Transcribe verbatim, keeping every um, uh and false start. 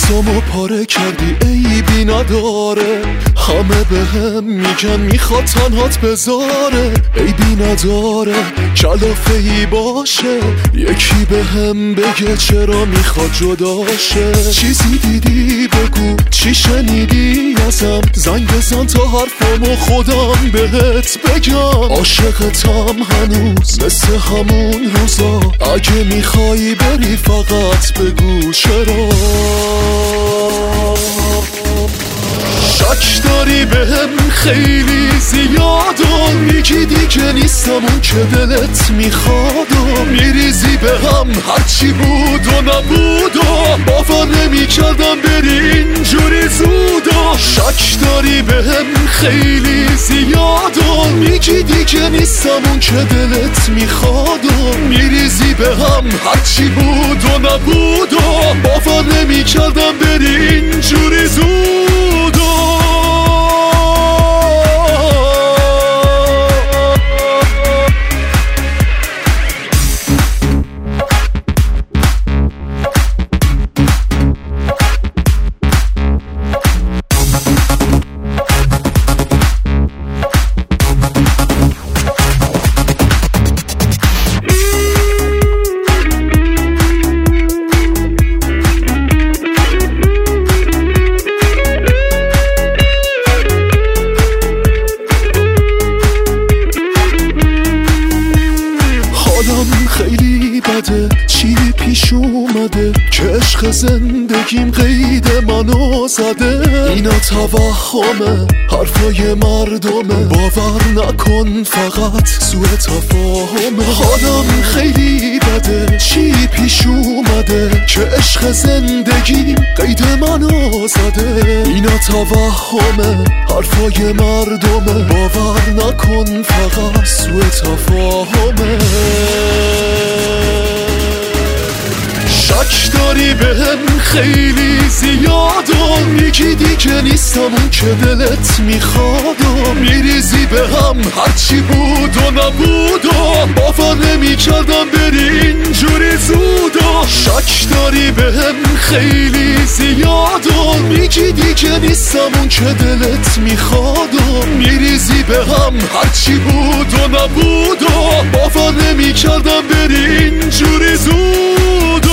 حواسامو پاره کردی عیبی نداره، همه به هم میگن میخواد تنهات بذاره، عیبی نداره کلافه ای باشه، یکی به هم بگه چرا میخواد جداشه. چیزی دیدی بگو، چی شنیدی ازم، زنگ بزن تا حرفامو خودم بهت بگم. عاشقتم هنوز مثل همون روزا، اگه میخوایی بری فقط بگو چرا. شک داری بهم خیلی زیاد و میگی دیگه نیستم اون که دلت میخواد و میریزی بهم هرچی بود و نبود و باور نمیکردم بری اینجوری زود و شک داری بهم خیلی زیاد و میگی دیگه نیستم اون که دلت میخواد و میریزی بهم هرچی بود و نبود و باور نمیکردم بری اینجوری زود و خیلی بده چی پیش اومده که عشق زندگیم قید منو زده. اینا توهمه حرفای مردمه، باور نکن فقط سوء تفاهمه. حالم خیلی بده چی پیش اومده که عشق زندگیم قید منو زده. اینا توهمه حرفای مردمه، باور نکن فقط سوء تفاهمه. شک داری بهم خیلی زیاد و میگی دیگه نیستم اون که دلت میخواد و میریزی بهم هرچی بود و نبود و باور نمیکردم بری اینجوری زود و شک داری بهم خیلی زیاد و میگی دیگه نیستم اون که دلت میخواد و میریزی بهم هرچی بود و نبود و باور نمیکردم بری اینجوری زود